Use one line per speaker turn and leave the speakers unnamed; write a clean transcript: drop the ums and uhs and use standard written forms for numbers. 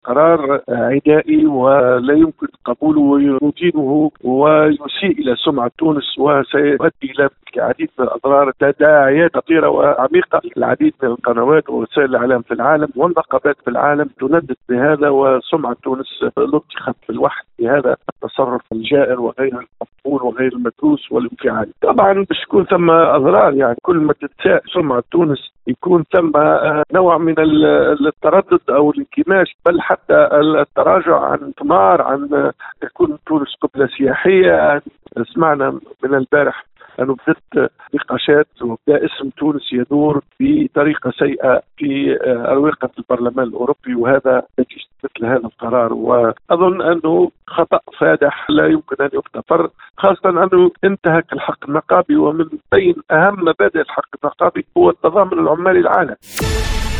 قرار عدائي ولا يمكن قبوله ويدينه ويسيء إلى سمعة تونس وسيؤدي إلى العديد من الأضرار تداعيات خطيرة وعميقة. العديد من القنوات ووسائل الإعلام في العالم والنقابات في العالم تندد بهذا، وسمعة تونس لطخت في الوحد بهذا التصرف الجائر وغير المقبول وغير المدروس والانفعالي. طبعا باش يكون ثم أضرار، يعني كل ما تتساء سمعة تونس يكون ثم نوع من التردد أو الانكماش، بل حتى التراجع عن ثمار، عن تكون تونس قبلة سياحية. سمعنا من البارح أنه بدأت نقاشات وبدأ اسم تونس يدور بطريقة سيئة في أروقة البرلمان الأوروبي، وهذا نتيجة مثل هذا القرار. وأظن أنه خطأ فادح لا يمكن أن يغتفر، خاصة أنه انتهك الحق النقابي، ومن بين أهم مبادئ الحق النقابي هو التضامن العمالي العالمي.